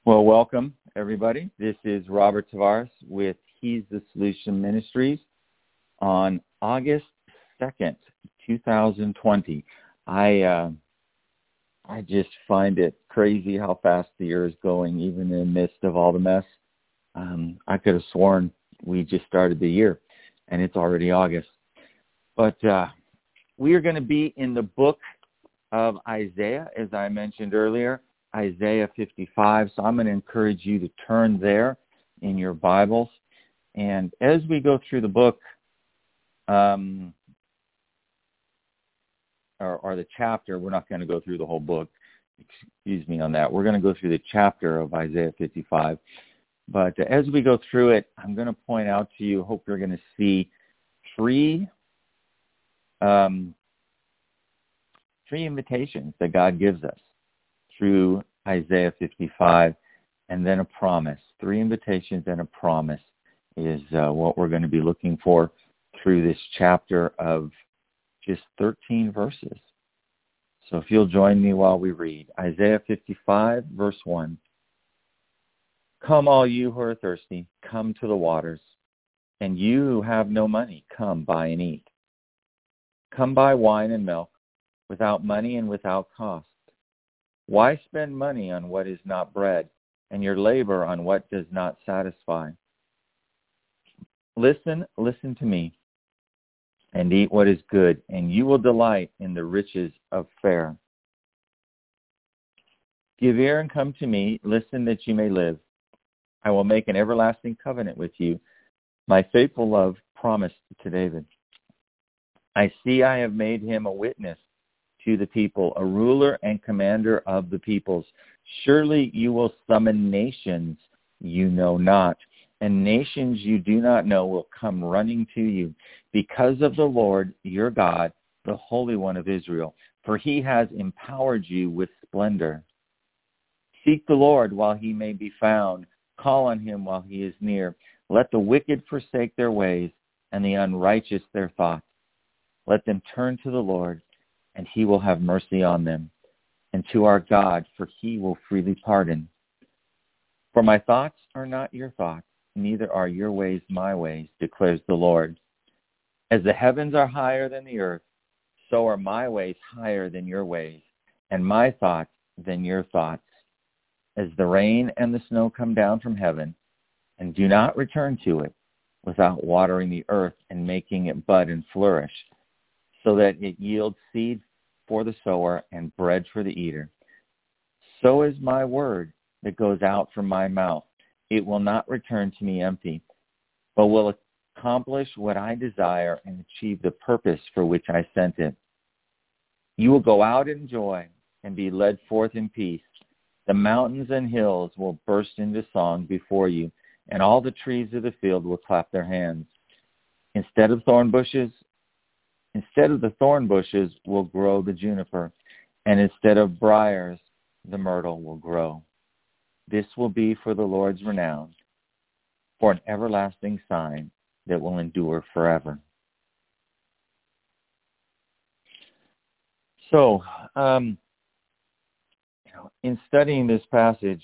Well, welcome, everybody. This is Robert Tavares with He's the Solution Ministries on August 2nd, 2020. I just find it crazy how fast the year is going, even in the midst of all the mess. I could have sworn we just started the year, and it's already August. But we are going to be in the book of Isaiah, as I mentioned earlier, Isaiah 55. So I'm going to encourage you to turn there in your Bibles. And as we go through the book, or the chapter, we're not going to go through the whole book. Excuse me on that. We're going to go through the chapter of Isaiah 55. But as we go through it, I'm going to point out to you, hope you're going to see three invitations that God gives us through Isaiah 55, and then a promise. Three invitations and a promise is what we're going to be looking for through this chapter of just 13 verses. So if you'll join me while we read Isaiah 55, verse 1. Come, all you who are thirsty, come to the waters, and you who have no money, come buy and eat. Come buy wine and milk, without money and without cost. Why spend money on what is not bread, and your labor on what does not satisfy? Listen to me, and eat what is good, and you will delight in the riches of fare. Give ear and come to me, listen that you may live. I will make an everlasting covenant with you, my faithful love promised to David. I see I have made him a witness to the people, a ruler and commander of the peoples. Surely you will summon nations you know not, and nations you do not know will come running to you, because of the Lord your God, the Holy One of Israel, for he has empowered you with splendor. Seek the Lord while he may be found. Call on him while he is near. Let the wicked forsake their ways, and the unrighteous their thoughts. Let them turn to the Lord, and he will have mercy on them, and to our God, for he will freely pardon. For my thoughts are not your thoughts, neither are your ways my ways, declares the Lord. As the heavens are higher than the earth, so are my ways higher than your ways, and my thoughts than your thoughts. As the rain and the snow come down from heaven, and do not return to it, without watering the earth and making it bud and flourish, so that it yields seed for the sower and bread for the eater. So is my word that goes out from my mouth. It will not return to me empty, but will accomplish what I desire and achieve the purpose for which I sent it. You will go out in joy and be led forth in peace. The mountains and hills will burst into song before you, and all the trees of the field will clap their hands. Instead of the thorn bushes will grow the juniper, and instead of briars, the myrtle will grow. This will be for the Lord's renown, for an everlasting sign that will endure forever. So, in studying this passage,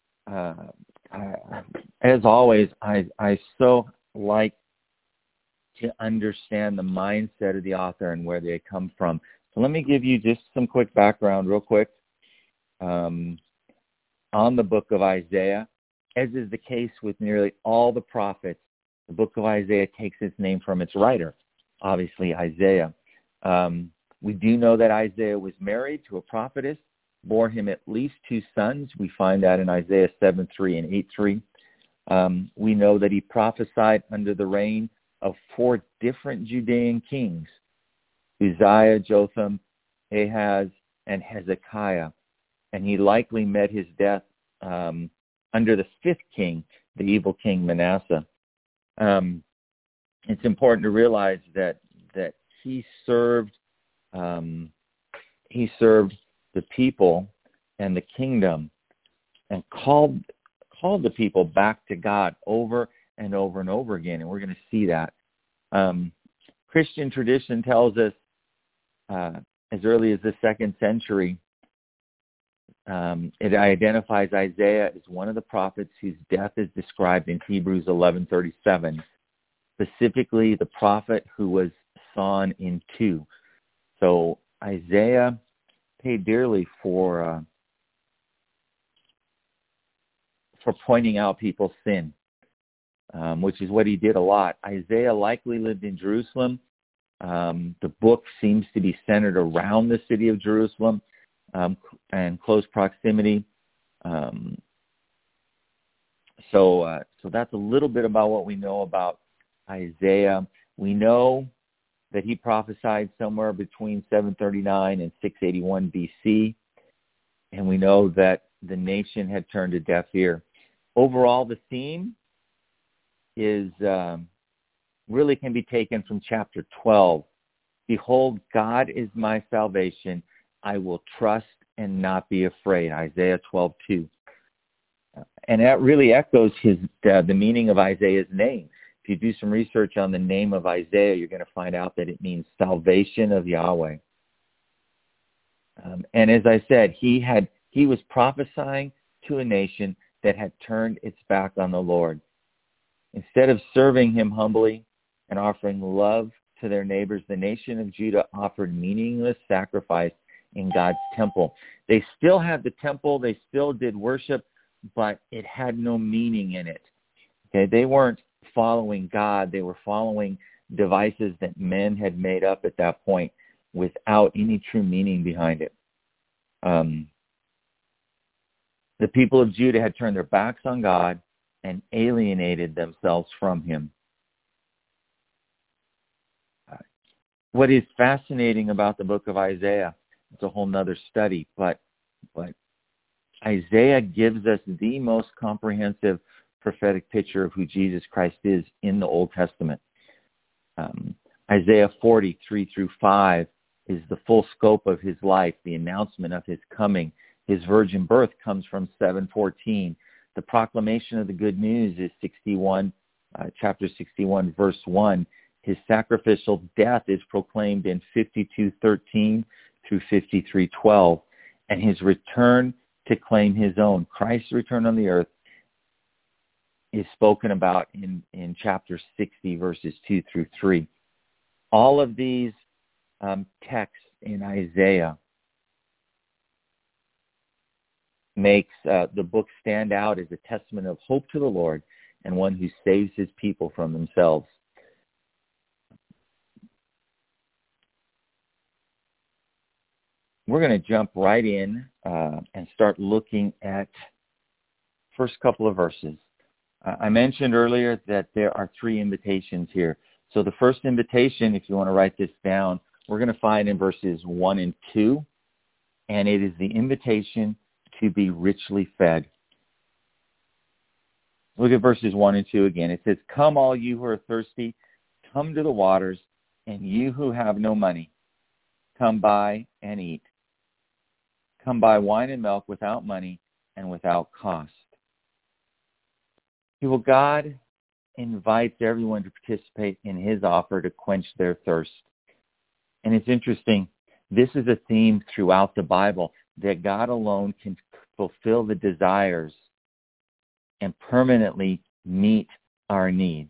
as always, I so like to understand the mindset of the author and where they come from. So let me give you just some quick background real quick on the book of Isaiah. As is the case with nearly all the prophets, the book of Isaiah takes its name from its writer, obviously Isaiah. We do know that Isaiah was married to a prophetess, bore him at least two sons. We find that in Isaiah 7:3 and 8:3. We know that he prophesied under the reign of four different Judean kings: Uzziah, Jotham, Ahaz, and Hezekiah. And he likely met his death under the fifth king, the evil king Manasseh. It's important to realize that he served the people and the kingdom, and called the people back to God over and over and over again. And we're going to see that. Christian tradition tells us as early as the 2nd century It identifies Isaiah as one of the prophets whose death is described in Hebrews 11:37, specifically the prophet who was sawn in two. So Isaiah paid dearly for pointing out people's sin, which is what he did a lot. Isaiah likely lived in Jerusalem. The book seems to be centered around the city of Jerusalem and close proximity. So that's a little bit about what we know about Isaiah. We know that he prophesied somewhere between 739 and 681 BC, and we know that the nation had turned a deaf ear. Overall, the theme is really can be taken from chapter 12. Behold, God is my salvation. I will trust and not be afraid. Isaiah 12:2. And that really echoes the meaning of Isaiah's name. If you do some research on the name of Isaiah, you're going to find out that it means salvation of Yahweh. And as I said, he was prophesying to a nation that had turned its back on the Lord. Instead of serving him humbly and offering love to their neighbors, the nation of Judah offered meaningless sacrifice in God's temple. They still had the temple, they still did worship, but it had no meaning in it. Okay, they weren't following God, they were following devices that men had made up at that point without any true meaning behind it. The people of Judah had turned their backs on God and alienated themselves from him. What is fascinating about the book of Isaiah, it's a whole nother study, but Isaiah gives us the most comprehensive prophetic picture of who Jesus Christ is in the Old Testament. Isaiah 40:3-5 is the full scope of his life, the announcement of his coming. His virgin birth comes from 7:14. The proclamation of the good news is chapter 61, verse 1. His sacrificial death is proclaimed in 52:13-53:12. And his return to claim his own, Christ's return on the earth, is spoken about in chapter 60, verses 2-3. All of these texts in Isaiah makes the book stand out as a testament of hope to the Lord and one who saves his people from themselves. We're going to jump right in and start looking at first couple of verses. I mentioned earlier that there are three invitations here. So the first invitation, if you want to write this down, we're going to find in verses 1 and 2, and it is the invitation to be richly fed. Look at verses 1 and 2 again. It says, "Come all you who are thirsty, come to the waters, and you who have no money, come buy and eat. Come buy wine and milk without money and without cost." Well, God invites everyone to participate in his offer to quench their thirst. And it's interesting, this is a theme throughout the Bible, that God alone can fulfill the desires and permanently meet our needs.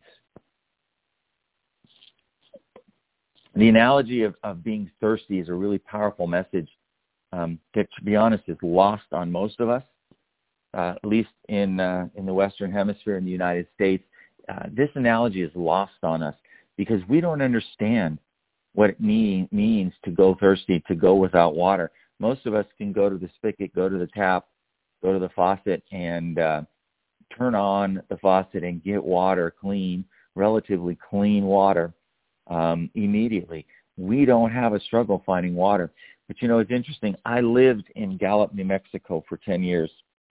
The analogy of being thirsty is a really powerful message that, to be honest, is lost on most of us, at least in the Western Hemisphere in the United States. This analogy is lost on us because we don't understand what it means to go thirsty, to go without water. Most of us can go to the spigot, go to the tap, go to the faucet, and turn on the faucet and get water, relatively clean water, immediately. We don't have a struggle finding water. But, it's interesting. I lived in Gallup, New Mexico for 10 years.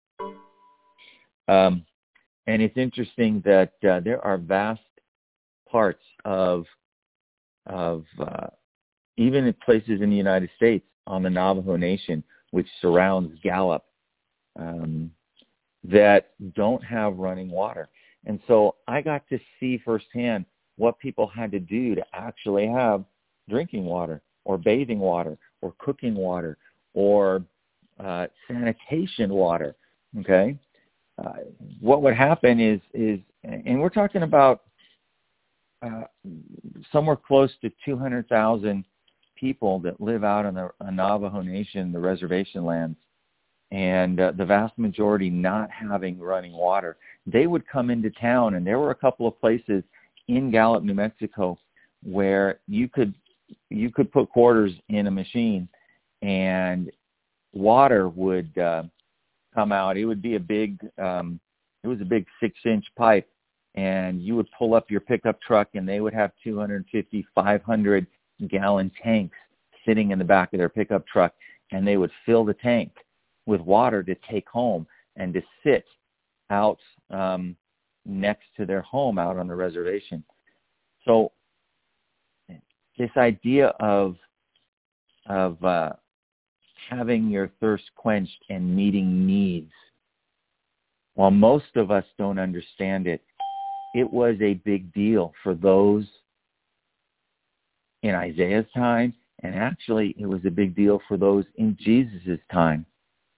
And it's interesting that there are vast parts of even in places in the United States on the Navajo Nation, which surrounds Gallup, that don't have running water. And so I got to see firsthand what people had to do to actually have drinking water or bathing water or cooking water or sanitation water. Okay, what would happen is, and we're talking about somewhere close to 200,000 people that live out in the Navajo Nation, the reservation lands, and the vast majority not having running water. They would come into town, and there were a couple of places in Gallup, New Mexico, where you could put quarters in a machine, and water would come out. It would be a big 6-inch pipe, and you would pull up your pickup truck, and they would have 250, 500 gallon tanks sitting in the back of their pickup truck, and they would fill the tank with water to take home and to sit out next to their home out on the reservation. So this idea of having your thirst quenched and meeting needs, while most of us don't understand it, it was a big deal for those in Isaiah's time, and actually it was a big deal for those in Jesus' time.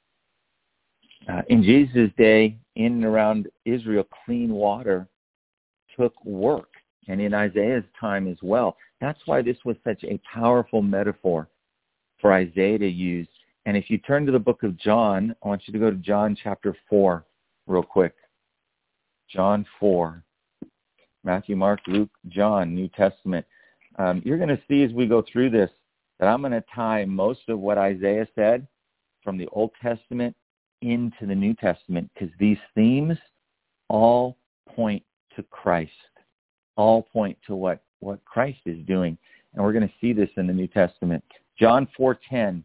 In Jesus' day, in and around Israel, clean water took work, and in Isaiah's time as well. That's why this was such a powerful metaphor for Isaiah to use. And if you turn to the book of John, I want you to go to John chapter 4 real quick. John 4. Matthew, Mark, Luke, John, New Testament. You're going to see as we go through this that I'm going to tie most of what Isaiah said from the Old Testament into the New Testament, because these themes all point to Christ, all point to what Christ is doing. And we're going to see this in the New Testament. John 4:10.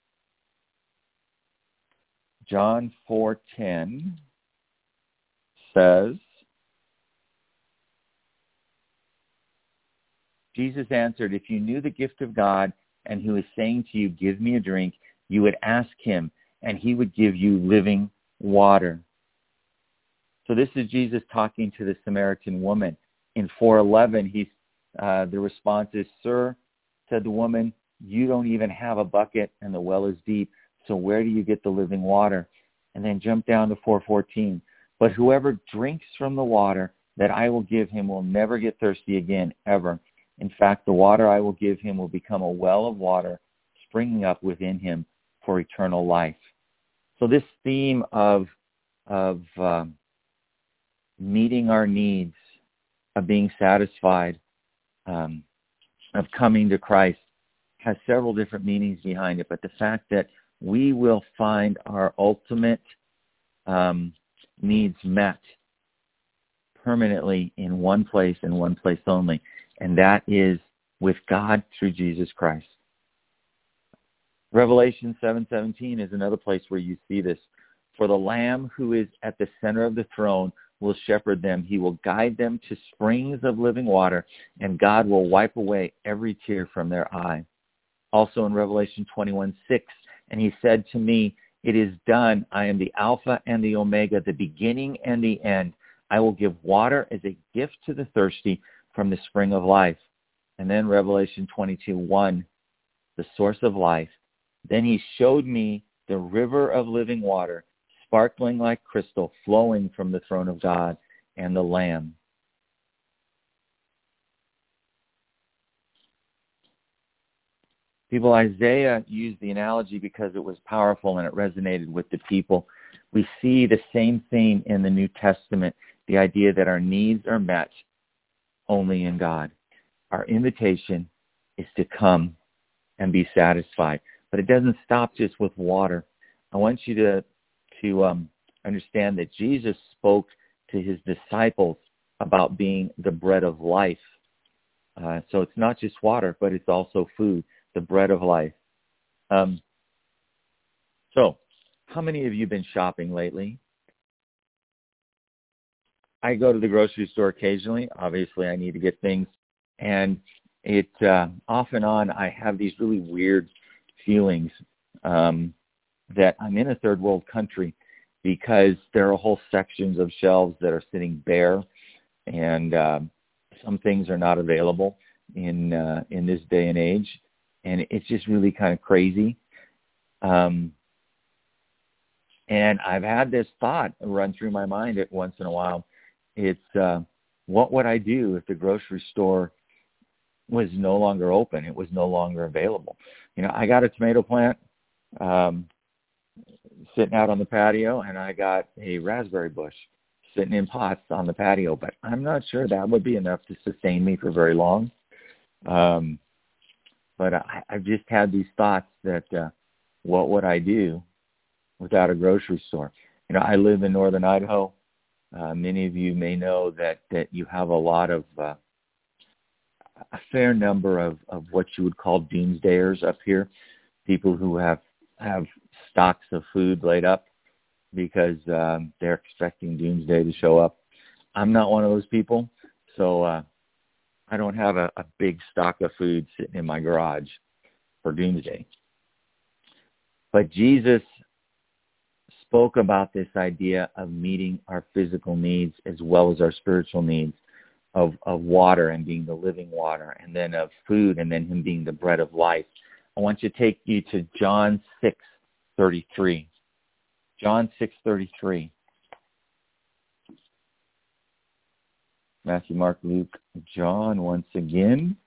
John 4:10 says, Jesus answered, if you knew the gift of God and who is saying to you, give me a drink, you would ask him, and he would give you living water. So this is Jesus talking to the Samaritan woman. In 4:11, the response is, Sir, said the woman, you don't even have a bucket, and the well is deep, so where do you get the living water? And then jump down to 4:14. But whoever drinks from the water that I will give him will never get thirsty again, ever. In fact, the water I will give him will become a well of water springing up within him for eternal life. So this theme of meeting our needs, of being satisfied, of coming to Christ, has several different meanings behind it. But the fact that we will find our ultimate needs met permanently in one place and one place only, and that is with God through Jesus Christ. Revelation 7:17 is another place where you see this. For the Lamb who is at the center of the throne will shepherd them. He will guide them to springs of living water, and God will wipe away every tear from their eye. Also in Revelation 21:6, and he said to me, it is done. I am the Alpha and the Omega, the beginning and the end. I will give water as a gift to the thirsty from the spring of life. And then Revelation 22:1, the source of life. Then he showed me the river of living water, sparkling like crystal, flowing from the throne of God and the Lamb. People, Isaiah used the analogy because it was powerful and it resonated with the people. We see the same thing in the New Testament, the idea that our needs are met only in God. Our invitation is to come and be satisfied. But it doesn't stop just with water. I want you to understand that Jesus spoke to his disciples about being the bread of life. So it's not just water, but it's also food, the bread of life. So how many of you have been shopping lately? I go to the grocery store occasionally. Obviously, I need to get things. And it off and on, I have these really weird feelings that I'm in a third world country, because there are whole sections of shelves that are sitting bare, and some things are not available in this day and age, and it's just really kind of crazy. And I've had this thought run through my mind at once in a while. It's, what would I do if the grocery store was no longer open? It was no longer available. I got a tomato plant sitting out on the patio, and I got a raspberry bush sitting in pots on the patio, but I'm not sure that would be enough to sustain me for very long. But I've just had these thoughts that what would I do without a grocery store? I live in northern Idaho. Many of you may know that you have a lot of, a fair number of what you would call doomsdayers up here, people who have stocks of food laid up because they're expecting doomsday to show up. I'm not one of those people, so I don't have a big stock of food sitting in my garage for doomsday. But Jesus spoke about this idea of meeting our physical needs as well as our spiritual needs, of water and being the living water, and then of food, and then him being the bread of life. I want to take you to John 6:33. John 6:33. Matthew, Mark, Luke, John once again.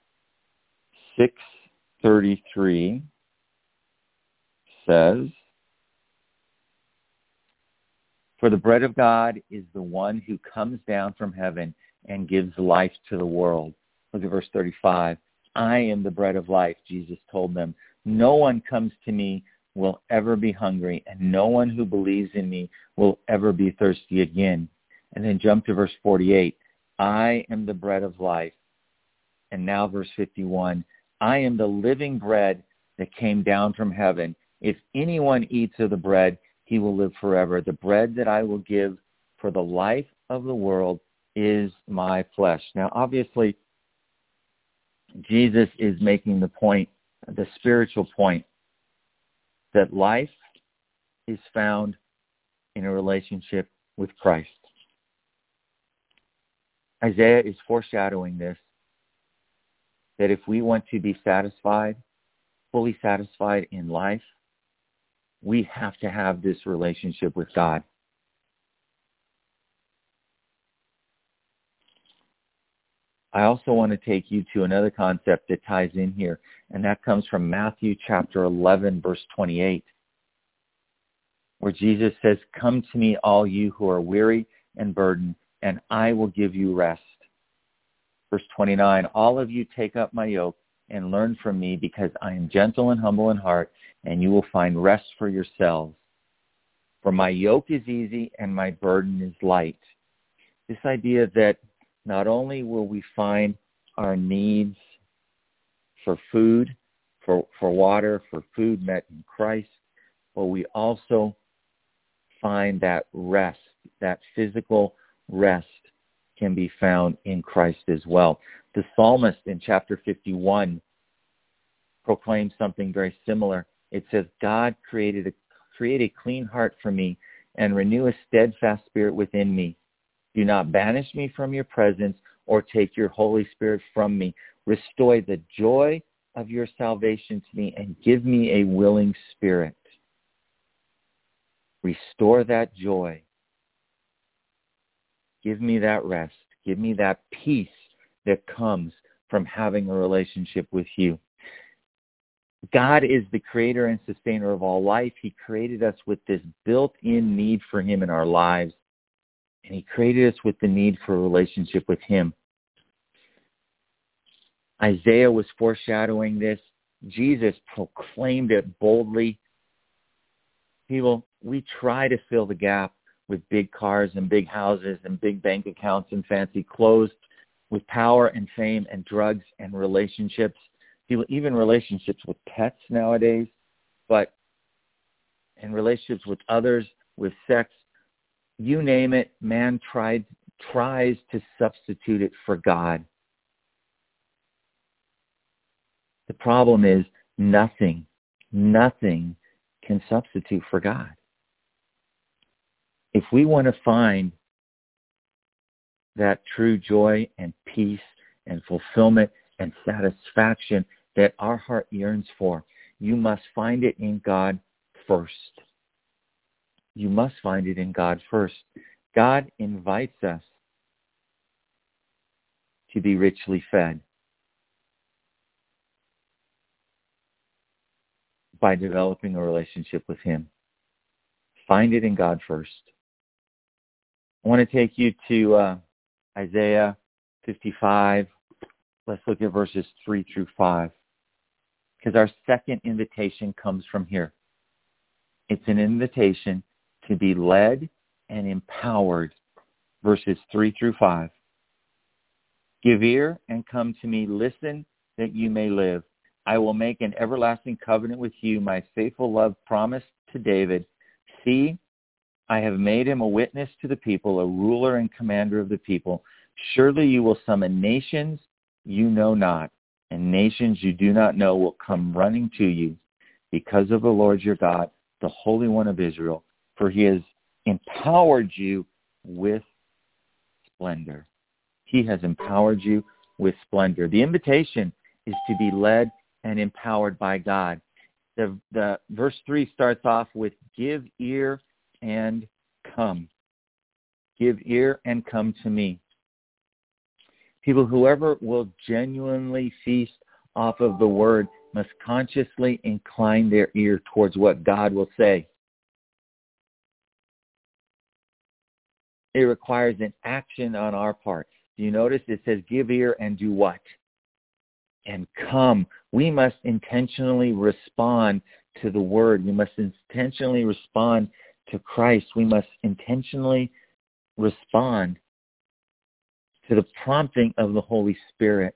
6:33 says, "For the bread of God is the one who comes down from heaven and gives life to the world." Look at verse 35. "I am the bread of life," Jesus told them. "No one comes to me will ever be hungry, and no one who believes in me will ever be thirsty again." And then jump to verse 48. "I am the bread of life." And now verse 51. "I am the living bread that came down from heaven. If anyone eats of the bread, he will live forever. The bread that I will give for the life of the world is my flesh." Now, obviously, Jesus is making the point, the spiritual point, that life is found in a relationship with Christ. Isaiah is foreshadowing this, that if we want to be satisfied, fully satisfied in life, we have to have this relationship with God. I also want to take you to another concept that ties in here, and that comes from Matthew chapter 11, verse 28, where Jesus says, "Come to me, all you who are weary and burdened, and I will give you rest." Verse 29, "All of you take up my yoke and learn from me, because I am gentle and humble in heart, and you will find rest for yourselves. For my yoke is easy and my burden is light." This idea that not only will we find our needs for food, for water, for food met in Christ, but we also find that rest, that physical rest can be found in Christ as well. The psalmist in chapter 51 proclaims something very similar. It says, "God create a clean heart for me and renew a steadfast spirit within me. Do not banish me from your presence or take your Holy Spirit from me. Restore the joy of your salvation to me and give me a willing spirit." Restore that joy. Give me that rest. Give me that peace that comes from having a relationship with you. God is the creator and sustainer of all life. He created us with this built-in need for him in our lives. And he created us with the need for a relationship with him. Isaiah was foreshadowing this. Jesus proclaimed it boldly. People, we try to fill the gap with big cars and big houses and big bank accounts and fancy clothes, with power and fame and drugs and relationships. People, even relationships with pets nowadays, and relationships with others, with sex. You name it, man tries to substitute it for God. The problem is nothing can substitute for God. If we want to find that true joy and peace and fulfillment and satisfaction that our heart yearns for, you must find it in God first. you must find it in God first. God invites us to be richly fed by developing a relationship with Him. Find it in God first. I want to take you to Isaiah 55. Let's look at verses 3 through 5. Because our second invitation comes from here. It's an invitation to be led and empowered. Verses 3 through 5. Give ear and come to me. Listen that you may live. I will make an everlasting covenant with you, my faithful love promised to David. See, I have made him a witness to the people, a ruler and commander of the people. Surely you will summon nations you know not, and nations you do not know will come running to you because of the Lord your God, the Holy One of Israel, for he has empowered you with splendor. He has empowered you with splendor. The invitation is to be led and empowered by God. The verse 3 starts off with, give ear and come. Give ear and come to me. People, whoever will genuinely feast off of the word must consciously incline their ear towards what God will say. It requires an action on our part. Do you notice it says give ear and do what? And come. We must intentionally respond to the word. We must intentionally respond to Christ. We must intentionally respond to the prompting of the Holy Spirit.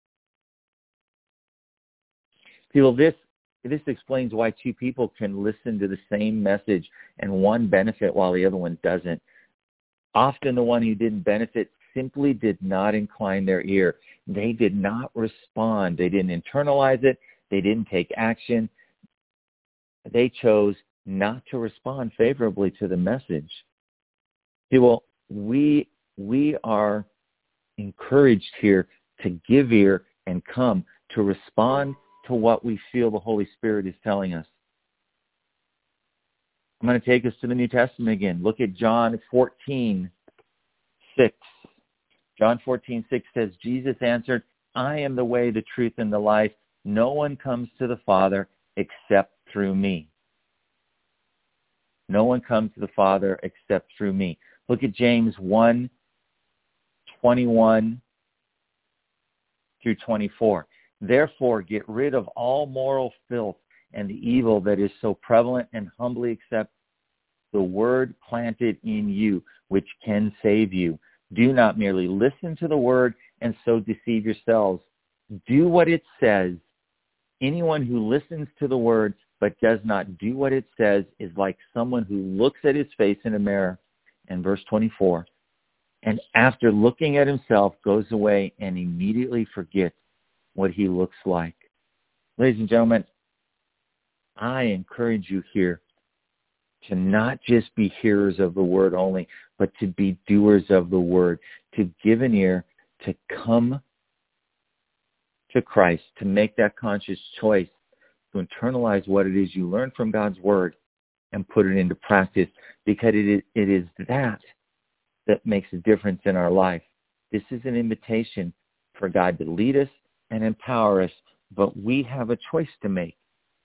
People, this explains why two people can listen to the same message and one benefit while the other one doesn't. Often the one who didn't benefit simply did not incline their ear. They did not respond. They didn't internalize it. They didn't take action. They chose not to respond favorably to the message. People, we are encouraged here to give ear and come, to respond to what we feel the Holy Spirit is telling us. I'm going to take us to the New Testament again. Look at John 14:6. John 14:6 says, Jesus answered, I am the way, the truth, and the life. No one comes to the Father except through me. No one comes to the Father except through me. Look at James 1:21 through 24. Therefore, get rid of all moral filth and the evil that is so prevalent, and humbly accept the word planted in you, which can save you. Do not merely listen to the word and so deceive yourselves. Do what it says. Anyone who listens to the word but does not do what it says is like someone who looks at his face in a mirror. And verse 24, and after looking at himself goes away and immediately forgets what he looks like. Ladies and gentlemen, I encourage you here to not just be hearers of the word only, but to be doers of the word, to give an ear, to come to Christ, to make that conscious choice, to internalize what it is you learn from God's word and put it into practice, because it is that makes a difference in our life. This is an invitation for God to lead us and empower us, but we have a choice to make.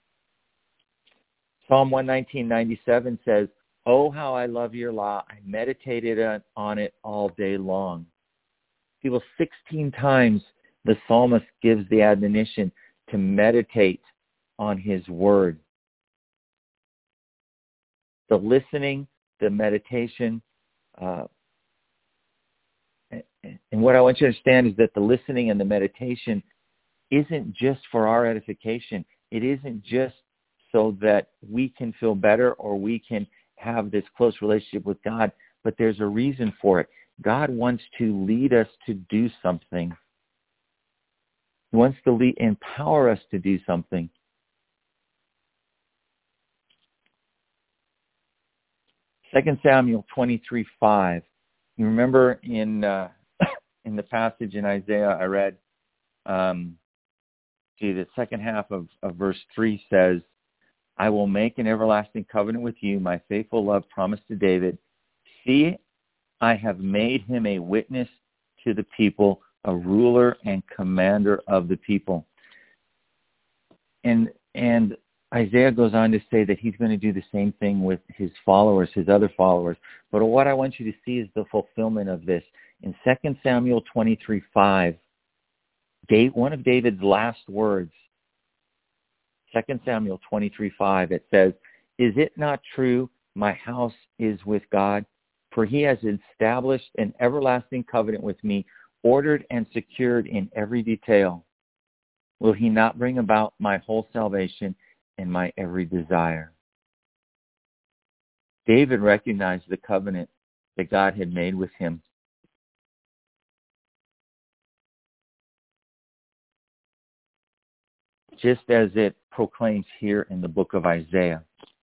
Psalm 119:97 says, oh, how I love your law. I meditated on it all day long. People, 16 times the psalmist gives the admonition to meditate on his word. The listening, the meditation, and what I want you to understand is that the listening and the meditation isn't just for our edification. It isn't just so that we can feel better or we can have this close relationship with God, but there's a reason for it. God wants to lead us to do something. He wants to empower us to do something. Second Samuel 23:5. You remember in the passage in Isaiah I read, the second half of verse 3 says, I will make an everlasting covenant with you, my faithful love promised to David. See, I have made him a witness to the people, a ruler and commander of the people. And Isaiah goes on to say that he's going to do the same thing with his followers, his other followers. But what I want you to see is the fulfillment of this. In 2 Samuel 23:5, one of David's last words, 2 Samuel 23:5, it says, "Is it not true, my house is with God? For he has established an everlasting covenant with me, ordered and secured in every detail. Will he not bring about my whole salvation and my every desire?" David recognized the covenant that God had made with him. Just as it proclaims here in the book of Isaiah.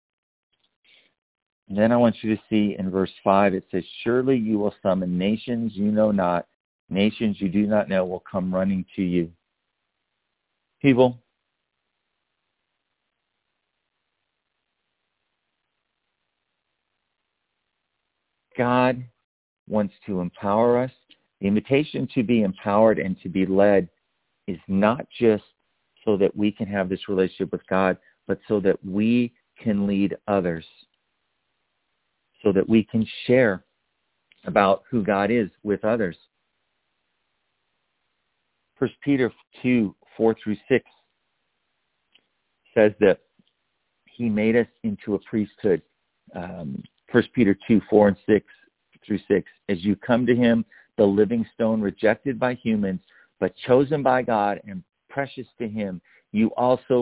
And then I want you to see in verse 5, it says, "Surely you will summon nations you know not, nations you do not know will come running to you." People, God wants to empower us. The invitation to be empowered and to be led is not just so that we can have this relationship with God, but so that we can lead others, so that we can share about who God is with others. 1 Peter 2:4-6 says that he made us into a priesthood. 1 Peter 2:4-6, "As you come to him, the living stone rejected by humans, but chosen by God and precious to him, you also,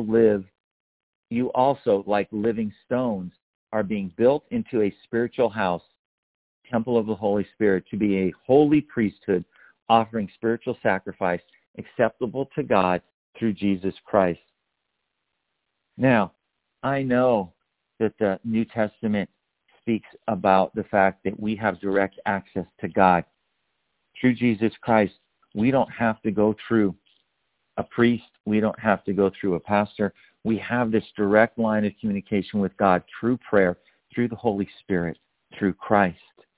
like living stones, are being built into a spiritual house, temple of the Holy Spirit, to be a holy priesthood, offering spiritual sacrifice acceptable to God through Jesus Christ." Now, I know that the New Testament speaks about the fact that we have direct access to God. Through Jesus Christ, we don't have to go through a priest. We don't have to go through a pastor. We have this direct line of communication with God through prayer, through the Holy Spirit, through Christ.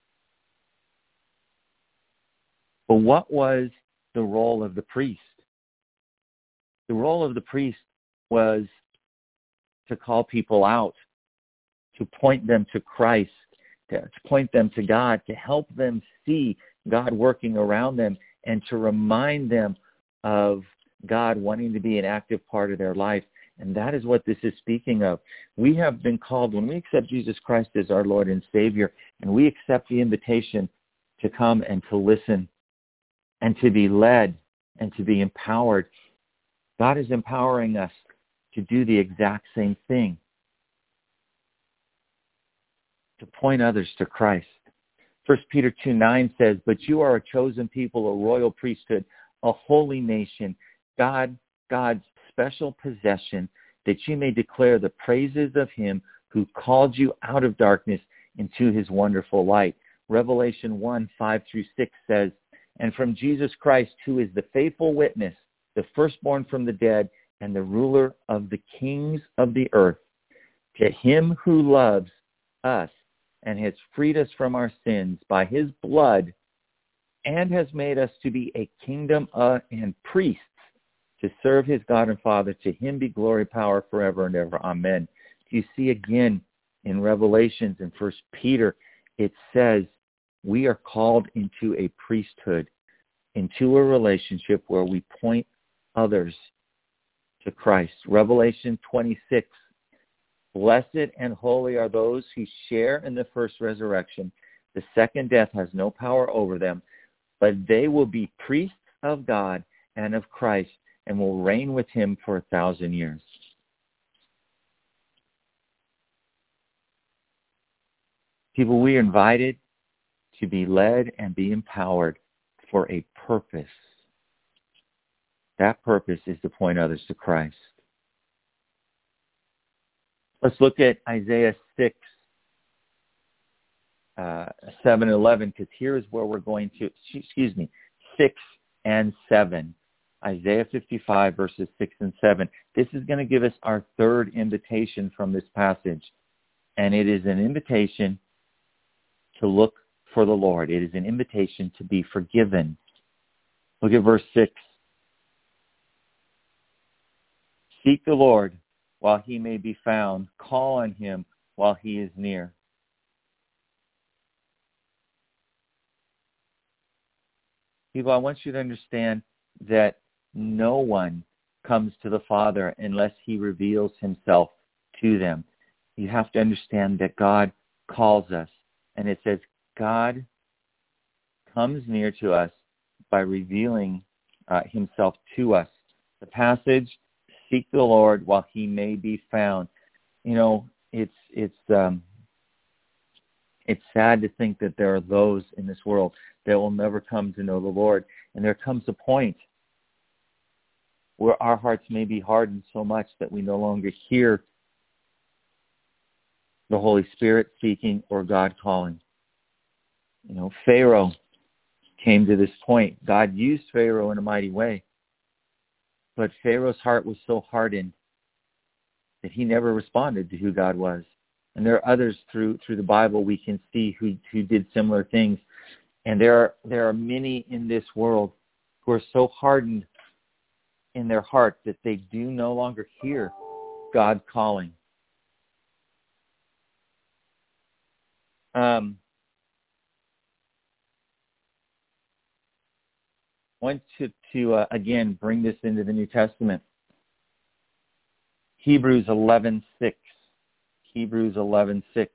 But what was the role of the priest? The role of the priest was to call people out, to point them to Christ, to point them to God, to help them see God working around them, and to remind them of God wanting to be an active part of their life. And that is what this is speaking of. We have been called, when we accept Jesus Christ as our Lord and Savior, and we accept the invitation to come and to listen and to be led and to be empowered, God is empowering us to do the exact same thing, to point others to Christ. 1 Peter 2:9 says, "But you are a chosen people, a royal priesthood, a holy nation, God's special possession, that you may declare the praises of him who called you out of darkness into his wonderful light." Revelation 1:5-6 says, "And from Jesus Christ, who is the faithful witness, the firstborn from the dead, and the ruler of the kings of the earth, to him who loves us and has freed us from our sins by his blood, and has made us to be a kingdom and priests, to serve his God and Father. To him be glory, power forever and ever. Amen." You see again in Revelations and 1 Peter, it says we are called into a priesthood, into a relationship where we point others to Christ. Revelation 26, "Blessed and holy are those who share in the first resurrection. The second death has no power over them, but they will be priests of God and of Christ, and will reign with him for 1,000 years. People, we are invited to be led and be empowered for a purpose. That purpose is to point others to Christ. Let's look at Isaiah 6, 7 and 11, because here is where we're going to, 6 and 7. Isaiah 55, verses 6 and 7. This is going to give us our third invitation from this passage. And it is an invitation to look for the Lord. It is an invitation to be forgiven. Look at verse 6. Seek the Lord while he may be found. Call on him while he is near. People, I want you to understand that no one comes to the Father unless he reveals himself to them. You have to understand that God calls us. And it says God comes near to us by revealing himself to us. The passage, seek the Lord while he may be found. You know, it's sad to think that there are those in this world that will never come to know the Lord. And there comes a point where our hearts may be hardened so much that we no longer hear the Holy Spirit speaking or God calling. You know, Pharaoh came to this point. God used Pharaoh in a mighty way. But Pharaoh's heart was so hardened that he never responded to who God was. And there are others through the Bible we can see who did similar things. And there are many in this world who are so hardened in their heart that they do no longer hear God calling. I want to again bring this into the New Testament. Hebrews 11:6. Hebrews 11:6.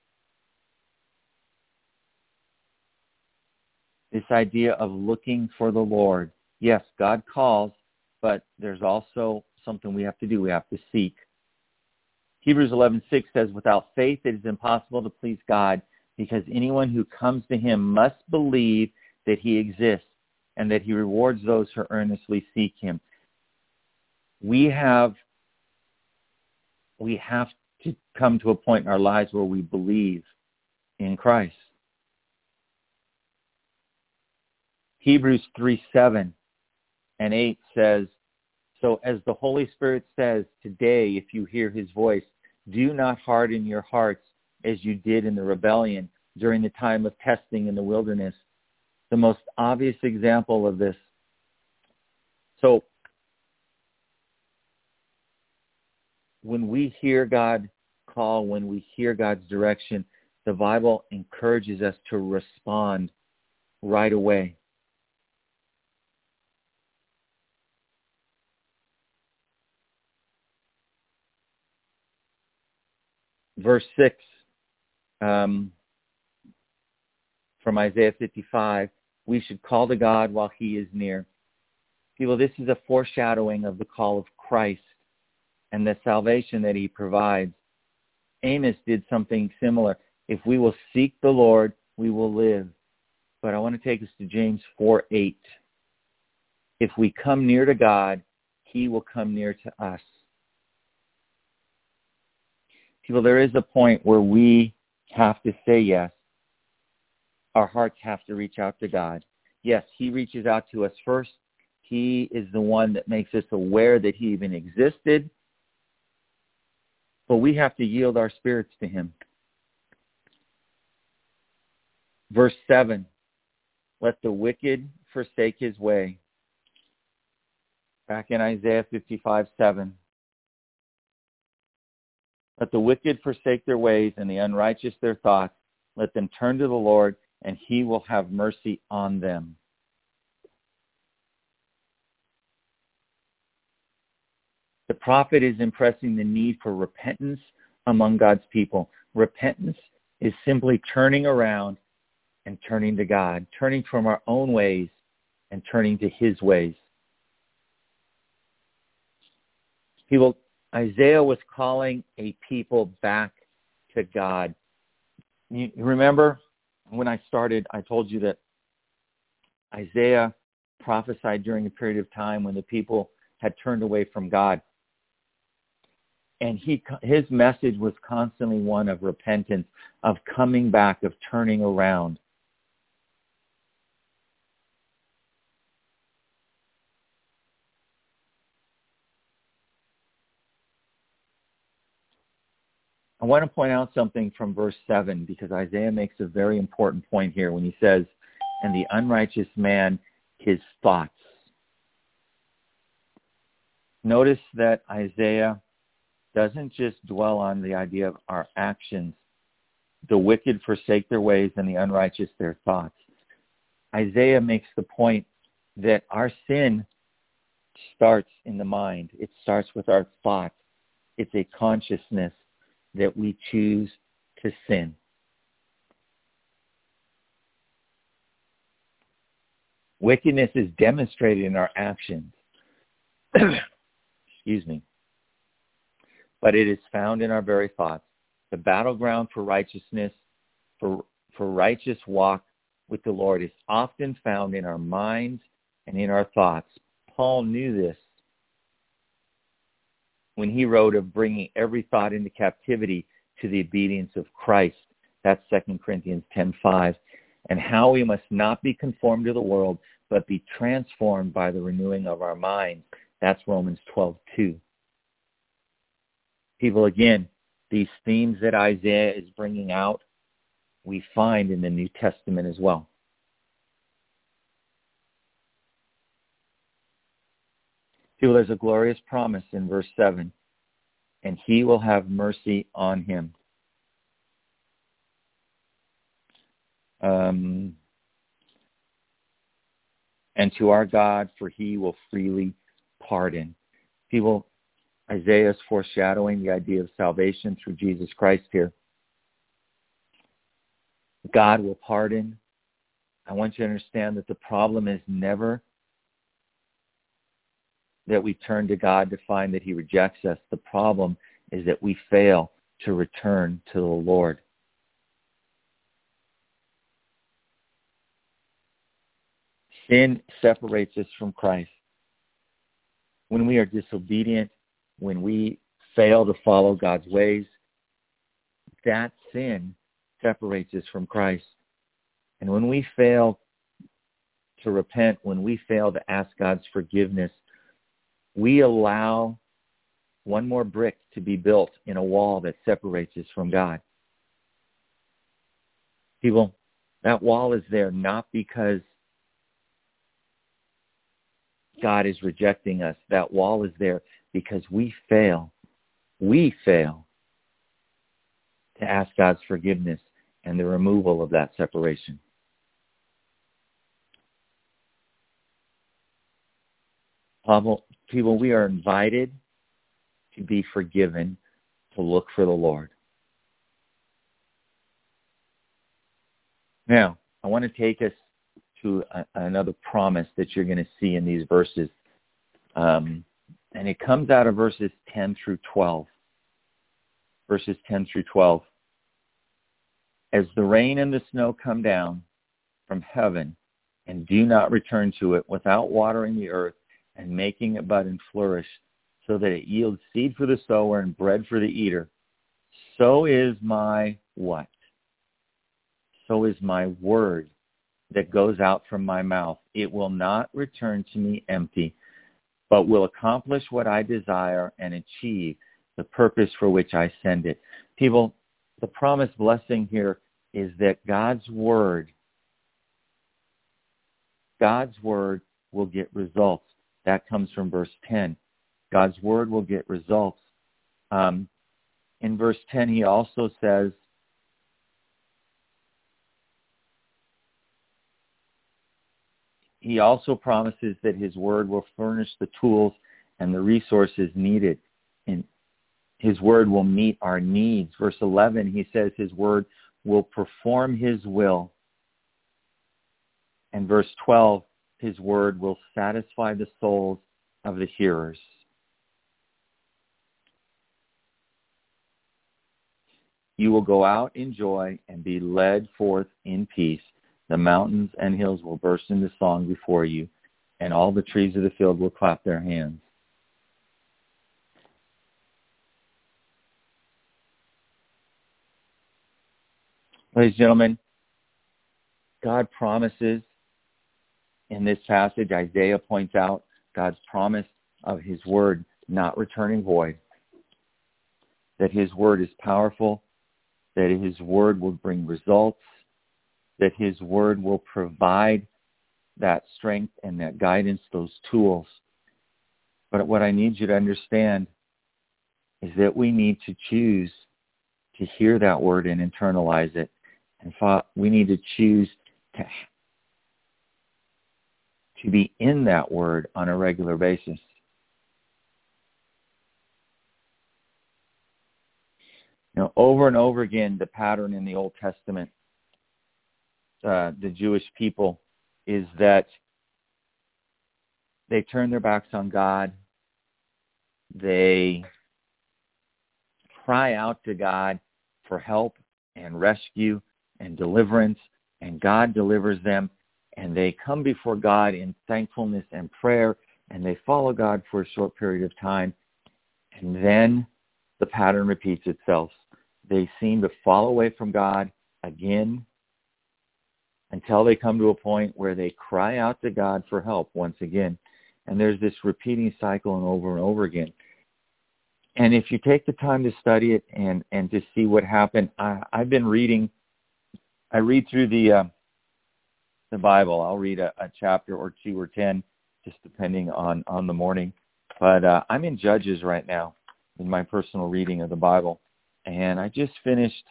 This idea of looking for the Lord. Yes, God calls, but there's also something we have to do. We have to seek. Hebrews 11:6 says, without faith it is impossible to please God, because anyone who comes to him must believe that he exists and that he rewards those who earnestly seek him. We have to come to a point in our lives where we believe in Christ. Hebrews 3:7 and 8 says, so as the Holy Spirit says, today, if you hear his voice, do not harden your hearts as you did in the rebellion during the time of testing in the wilderness. The most obvious example of this. So when we hear God call, when we hear God's direction, the Bible encourages us to respond right away. Verse 6 from Isaiah 55, we should call to God while he is near. People, this is a foreshadowing of the call of Christ and the salvation that he provides. Amos did something similar. If we will seek the Lord, we will live. But I want to take us to James 4:8. If we come near to God, he will come near to us. People, there is a point where we have to say yes. Our hearts have to reach out to God. Yes, he reaches out to us first. He is the one that makes us aware that he even existed. But we have to yield our spirits to him. Verse 7, let the wicked forsake his way. Back in Isaiah 55:7. Let the wicked forsake their ways and the unrighteous their thoughts. Let them turn to the Lord, and he will have mercy on them. The prophet is impressing the need for repentance among God's people. Repentance is simply turning around and turning to God, turning from our own ways and turning to his ways. People, Isaiah was calling a people back to God. You remember when I started, I told you that Isaiah prophesied during a period of time when the people had turned away from God. And his message was constantly one of repentance, of coming back, of turning around. I want to point out something from verse 7 because Isaiah makes a very important point here when he says, and the unrighteous man, his thoughts. Notice that Isaiah doesn't just dwell on the idea of our actions. The wicked forsake their ways and the unrighteous their thoughts. Isaiah makes the point that our sin starts in the mind. It starts with our thoughts. It's a consciousness that we choose to sin. Wickedness is demonstrated in our actions. Excuse me. But it is found in our very thoughts. The battleground for righteousness, for righteous walk with the Lord is often found in our minds and in our thoughts. Paul knew this when he wrote of bringing every thought into captivity to the obedience of Christ. That's 2 Corinthians 10:5. And how we must not be conformed to the world, but be transformed by the renewing of our minds. That's Romans 12:2. People, again, these themes that Isaiah is bringing out, we find in the New Testament as well. People, there's a glorious promise in verse 7. And he will have mercy on him. And to our God, for he will freely pardon. People, Isaiah is foreshadowing the idea of salvation through Jesus Christ here. God will pardon. I want you to understand that the problem is never that we turn to God to find that he rejects us. The problem is that we fail to return to the Lord. Sin separates us from Christ. When we are disobedient, when we fail to follow God's ways, that sin separates us from Christ. And when we fail to repent, when we fail to ask God's forgiveness, we allow one more brick to be built in a wall that separates us from God. People, that wall is there not because God is rejecting us. That wall is there because we fail to ask God's forgiveness and the removal of that separation. People, we are invited to be forgiven, to look for the Lord. Now, I want to take us to another promise that you're going to see in these verses. And it comes out of verses 10 through 12. Verses 10 through 12. As the rain and the snow come down from heaven and do not return to it without watering the earth and making it bud and flourish, so that it yields seed for the sower and bread for the eater, so is my what? So is my word that goes out from my mouth. It will not return to me empty, but will accomplish what I desire and achieve the purpose for which I send it. People, the promised blessing here is that God's word will get results. That comes from verse 10. God's word will get results. In verse 10, he also says, he also promises that his word will furnish the tools and the resources needed. And his word will meet our needs. Verse 11, he says his word will perform his will. And verse 12, his word will satisfy the souls of the hearers. You will go out in joy and be led forth in peace. The mountains and hills will burst into song before you, and all the trees of the field will clap their hands. Ladies and gentlemen, God promises in this passage, Isaiah points out God's promise of his word not returning void. that his word is powerful, that his word will bring results, that his word will provide that strength and that guidance, those tools. But what I need you to understand is that we need to choose to hear that word and internalize it. And we need to choose to be in that word on a regular basis. Now, over and over again, the pattern in the Old Testament, the Jewish people, is that they turn their backs on God. They cry out to God for help and rescue and deliverance, and God delivers them, and they come before God in thankfulness and prayer, and they follow God for a short period of time, and then the pattern repeats itself. They seem to fall away from God again until they come to a point where they cry out to God for help once again. And there's this repeating cycle and over again. And if you take the time to study it and to see what happened, I've been reading. I read through the Bible. I'll read a chapter or 2 or 10, just depending on the morning. But I'm in Judges right now in my personal reading of the Bible. And I just finished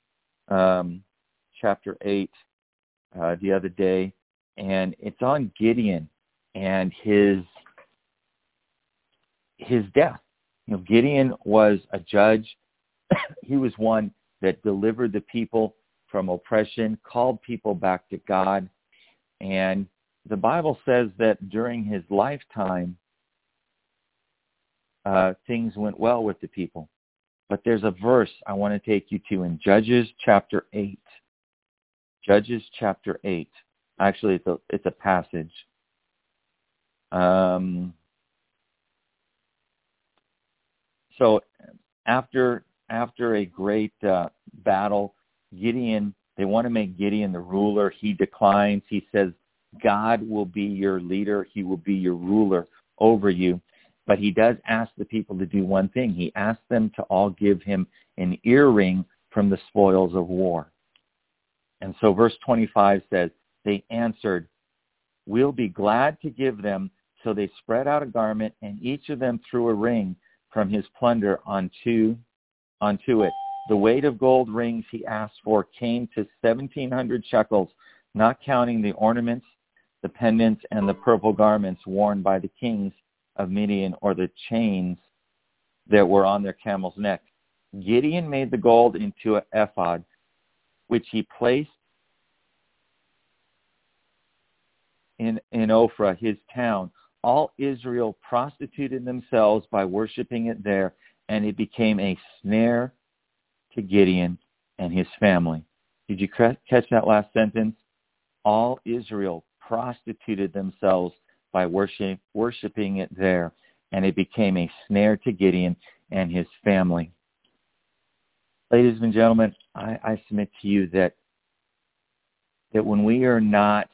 chapter 8 the other day, and it's on Gideon and his death. You know, Gideon was a judge. He was one that delivered the people from oppression, called people back to God. And the Bible says that during his lifetime, things went well with the people. But there's a verse I want to take you to in Judges chapter 8. Judges chapter 8. Actually, it's a passage. So after a great battle, Gideon, they want to make Gideon the ruler. He declines. He says, God will be your leader. He will be your ruler over you. But he does ask the people to do one thing. He asks them to all give him an earring from the spoils of war. And so verse 25 says, they answered, we'll be glad to give them. So they spread out a garment, and each of them threw a ring from his plunder onto it. The weight of gold rings he asked for came to 1,700 shekels, not counting the ornaments, the pendants, and the purple garments worn by the kings of Midian, or the chains that were on their camels' necks. Gideon made the gold into an ephod, which he placed in Ophrah, his town. All Israel prostituted themselves by worshiping it there, and it became a snare to Gideon and his family. Did you catch that last sentence? All Israel prostituted themselves by worshiping it there, and it became a snare to Gideon and his family. Ladies and gentlemen, I submit to you that when we are not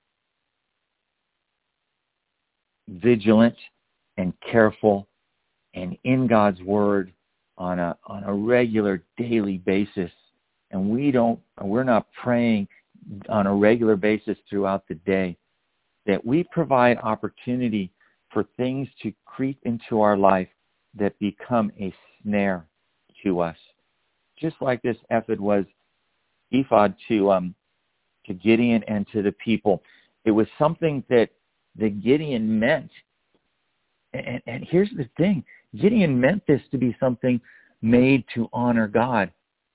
vigilant and careful and in God's word on a regular daily basis, and we're not praying on a regular basis throughout the day, that we provide opportunity for things to creep into our life that become a snare to us. Just like this ephod was ephod to Gideon and to the people. It was something that Gideon meant. And here's the thing. Gideon meant this to be something made to honor God.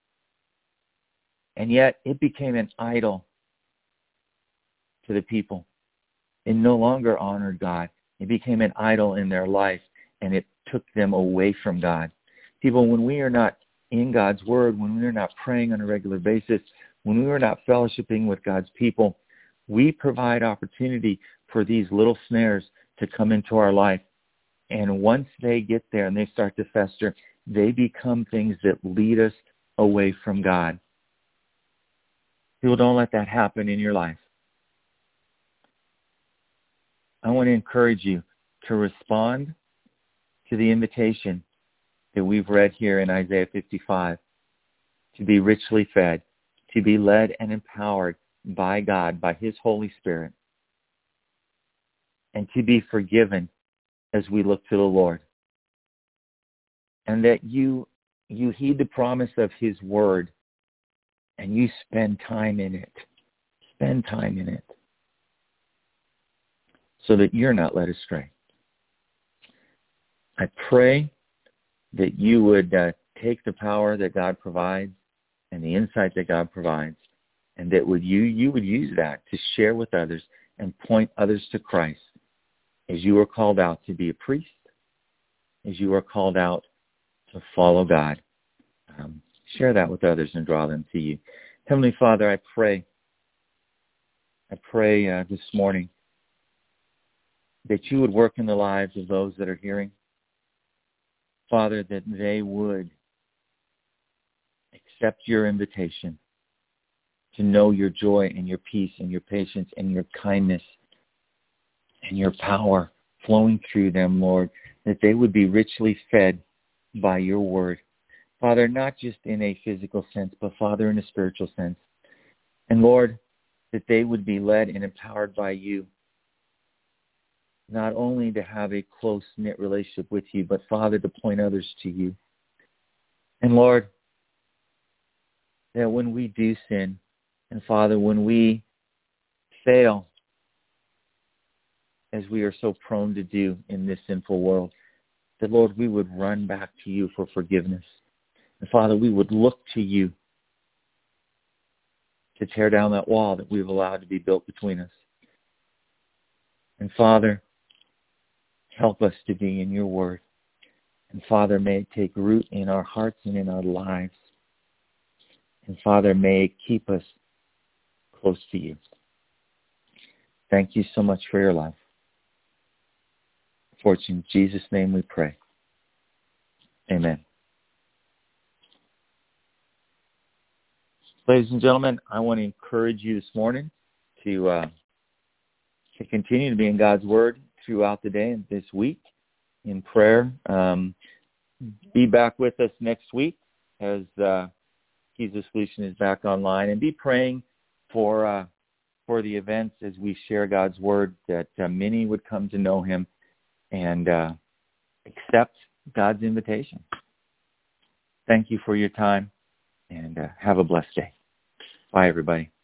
And yet it became an idol to the people. It no longer honored God. It became an idol in their life, and it took them away from God. People, when we are not in God's word, when we are not praying on a regular basis, when we are not fellowshipping with God's people, we provide opportunity for these little snares to come into our life. And once they get there and they start to fester, they become things that lead us away from God. People, don't let that happen in your life. I want to encourage you to respond to the invitation that we've read here in Isaiah 55, to be richly fed, to be led and empowered by God, by His Holy Spirit, and to be forgiven as we look to the Lord. And that you heed the promise of His Word and you spend time in it. Spend time in it so that you're not led astray. I pray that you would take the power that God provides and the insight that God provides, and that you would use that to share with others and point others to Christ as you are called out to be a priest, as you are called out to follow God. Share that with others and draw them to you. Heavenly Father, I pray this morning that you would work in the lives of those that are hearing. Father, that they would accept your invitation to know your joy and your peace and your patience and your kindness and your power flowing through them, Lord, that they would be richly fed by your word. Father, not just in a physical sense, but Father, in a spiritual sense. And Lord, that they would be led and empowered by you, not only to have a close-knit relationship with you, but Father, to point others to you. And Lord, that when we do sin, and Father, when we fail, as we are so prone to do in this sinful world, that Lord, we would run back to you for forgiveness. And Father, we would look to you to tear down that wall that we've allowed to be built between us. And Father, help us to be in your word. And Father, may it take root in our hearts and in our lives. And Father, may it keep us close to you. Thank you so much for your love. For it's in Jesus' name we pray. Amen. Ladies and gentlemen, I want to encourage you this morning to continue to be in God's Word throughout the day and this week in prayer. Be back with us next week as Keys of Solution is back online, and be praying for the events as we share God's Word, that many would come to know Him and accept God's invitation. Thank you for your time, and have a blessed day. Bye, everybody.